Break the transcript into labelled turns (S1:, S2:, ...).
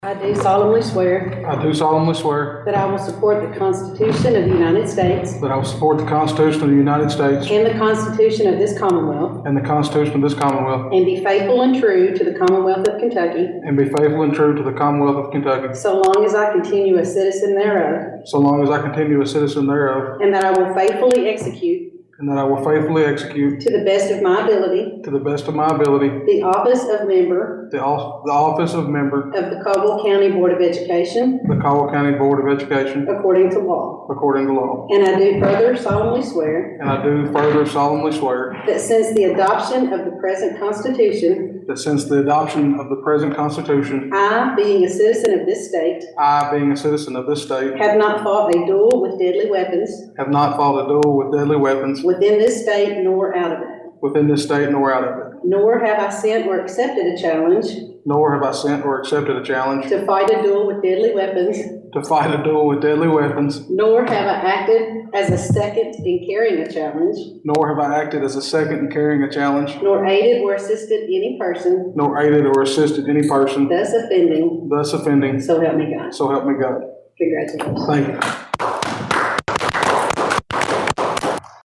S1: I do solemnly swear
S2: I do solemnly swear
S1: that I will support the Constitution of the United States
S2: that I will support the Constitution of the United States
S1: and the Constitution of this Commonwealth,
S2: and the Constitution of this Commonwealth,
S1: and be faithful and true to the Commonwealth of Kentucky,
S2: and be faithful and true to the Commonwealth of Kentucky,
S1: so long as I continue a citizen thereof,
S2: so long as I continue a citizen thereof,
S1: and that I will faithfully execute,
S2: and that I will faithfully execute,
S1: to the best of my ability,
S2: to the best of my ability,
S1: the office of member
S2: the office of member
S1: of the Caldwell County Board of Education,
S2: of the Caldwell County Board of Education,
S1: according to law.
S2: according to law.
S1: And I do further solemnly swear
S2: And I do further solemnly swear
S1: that since the adoption of the present Constitution,
S2: that since the adoption of the present Constitution,
S1: I, being a citizen of this state,
S2: I, being a citizen of this state,
S1: have not fought a duel with deadly weapons
S2: have not fought a duel with deadly weapons
S1: within this state nor out of it,
S2: within this state nor out of it,
S1: nor have I sent or accepted a challenge
S2: nor have I sent or accepted a challenge
S1: to fight a duel with deadly weapons,
S2: to fight a duel with deadly weapons,
S1: nor have I acted as a second in carrying a challenge,
S2: nor have I acted as a second in carrying a challenge,
S1: nor aided or assisted any person
S2: nor aided or assisted any person
S1: thus offending,
S2: thus offending,
S1: so help me God.
S2: so help me God.
S1: Congratulations.
S2: Thank you.